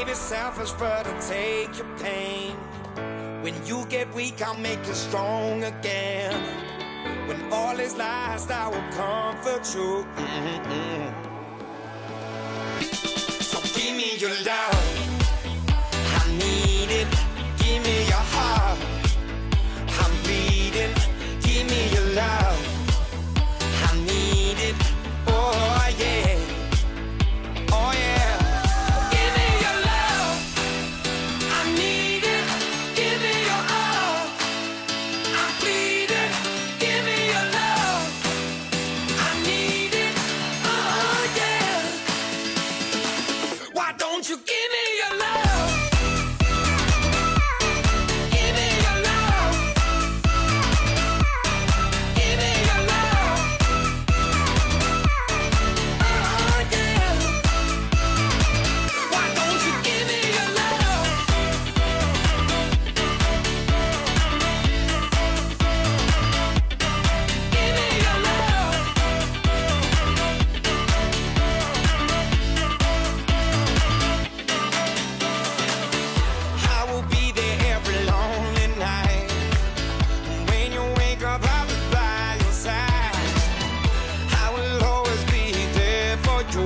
be selfish, but I'll take your pain. When you get weak, I'll make you strong again. When all is lost, I will comfort you. So give me your love, I need it. Give me your heart, I'm bleeding. Give me your love, I need it. Oh yeah, oh yeah. Give me your love, I need it. Give me your all, I'm bleeding. Give me your love, I need it. Oh yeah. Why don't you give me your love? Give me your love. Give me your love. Oh yeah. Why don't you give me your love? Give me your love. I will be there every lonely night. When you wake up, I'll be by your side. I will always be there for you.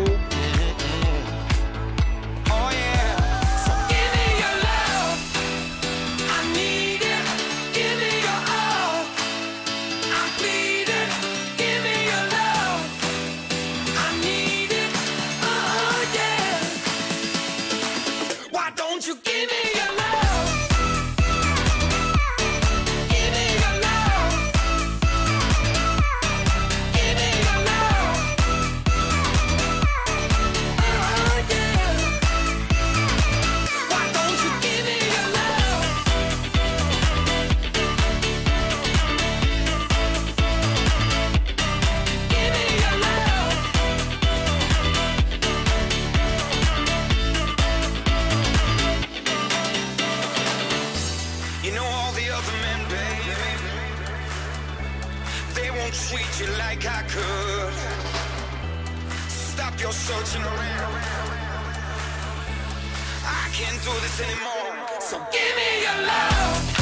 Oh yeah. So give me your love, I need it. Give me your all, I'm bleeding. Give me your love, I need it. Oh yeah. Why don't you give me your love? Give me your love. Give me your love. Oh yeah. Why don't you give me your love? Give me your love. You know all the other men, baby, they won't treat you like I could. Stop your searching around, I can't do this anymore. So give me your love.